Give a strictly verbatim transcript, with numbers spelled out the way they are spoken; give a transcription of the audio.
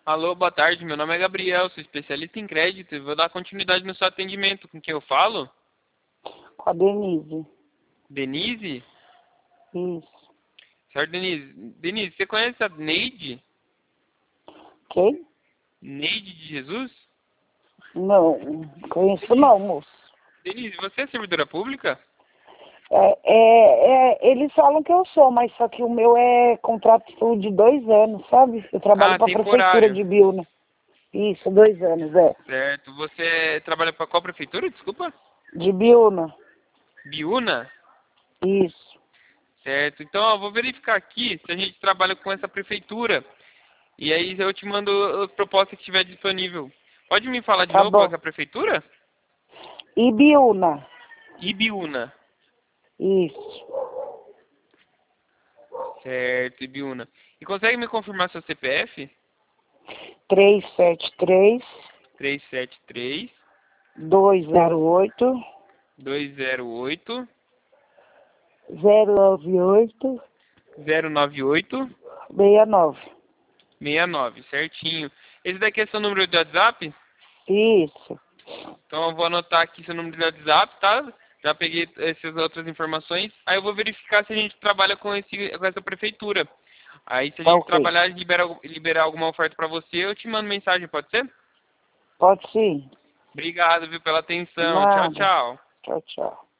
Alô, boa tarde. Meu nome é Gabriel, sou especialista em crédito e vou dar continuidade no seu atendimento. Com quem eu falo? Com a Denise. Denise? Isso. Senhora Denise. Denise, você conhece a Neide? Quem? Neide de Jesus? Não, conheço não, moço. Denise, você é servidora pública? É, é, é, eles falam que eu sou, mas só que o meu é contrato de dois anos, sabe? Eu trabalho Ah, para a prefeitura temporário. de Biúna. Isso, dois anos, é. Certo. Você trabalha para qual prefeitura? Desculpa? De Biúna. Biúna? Isso. Certo. Então, eu vou verificar aqui se a gente trabalha com essa prefeitura. E aí eu te mando as propostas que estiver disponível. Pode me falar de Tá novo qual que bom. é a prefeitura? Ibiúna. Ibiúna. Isso. Certo, Ibiúna. E consegue me confirmar seu C P F? três sete três, três sete três, dois zero oito, dois zero oito, zero nove oito, zero nove oito, seis nove. seis nove, certinho. Esse daqui é seu número de WhatsApp? Isso. Então eu vou anotar aqui seu número de WhatsApp, tá? Já peguei essas outras informações. Aí eu vou verificar se a gente trabalha com, esse, com essa prefeitura. Aí se a Tá gente ok. trabalhar e liberar, liberar alguma oferta para você, eu te mando mensagem, pode ser? Pode sim. Obrigado, viu, pela atenção. Tchau, Nada. tchau. Tchau, tchau.